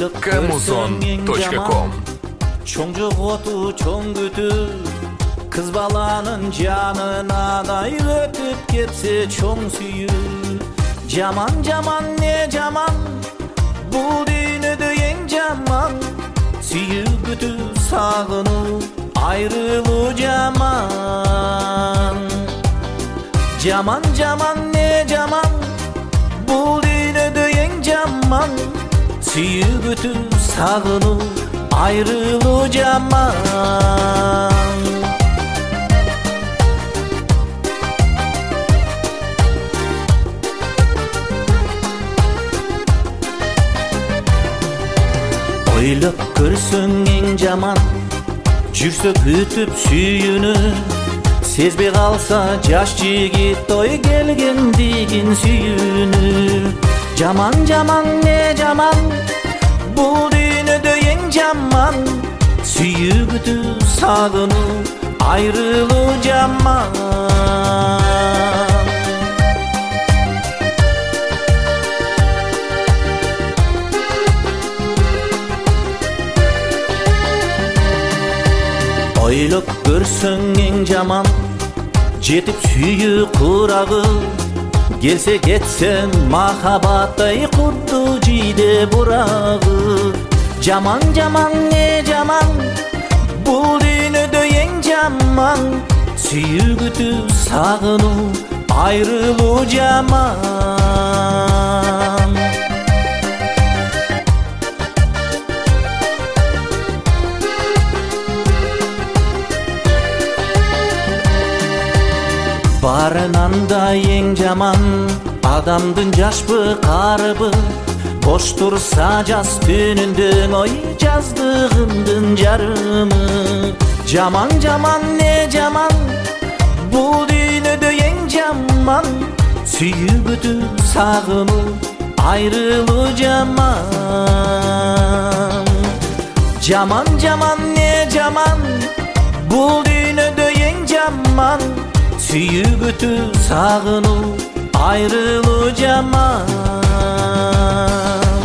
Camuzon.com Çoң жоғоту, çoң күтү, кыз баланын жанынадай өтүп кетсе çoң сүйүү. Жаман, жаман, не жаман, бул дүйнөдө эң жаман. Сүйүү, күтүү, сагынуу, айрылуу жаман. Жаман, жаман, не жаман, бул дүйнөдө эң жаман. Сүйүү, күтүү, сагынуу, айрылуу жаман. Ойлоп көрсөң эң жаман, жүрсө күтүп сүйүүнү. Сезбей калса жаш жигит той келгендигин сүйүүнү. Жаман, жаман, не жаман, бул дүйнөдө эң жаман. Сүйүү, күтүү, сагынуу, айрылуу жаман. Ойлоп көрсөң эң жаман, жетип сүйүү курагы. Келсе кетсен махабаттай курду жийде бурагы. Жаман, жаман, не жаман, бул дүйнөдө эң жаман. Сүйүү, күтүү, сагынуу, айрылуу жаман. Барынан да эң жаман, адамдын жашпы карыбы. Бош турса жаз түнүндөн ой жаздыгымдын жарымы. Жаман, жаман, не жаман, бул дүйнөдө эң жаман. Сүйүү, күтүү, сагынуу, айрылуу жаман. Жаман, жаман, не жаман, бул дүйнөдө эң жаман. Сүйүү, күтүү, сагынуу, айрылуу жаман.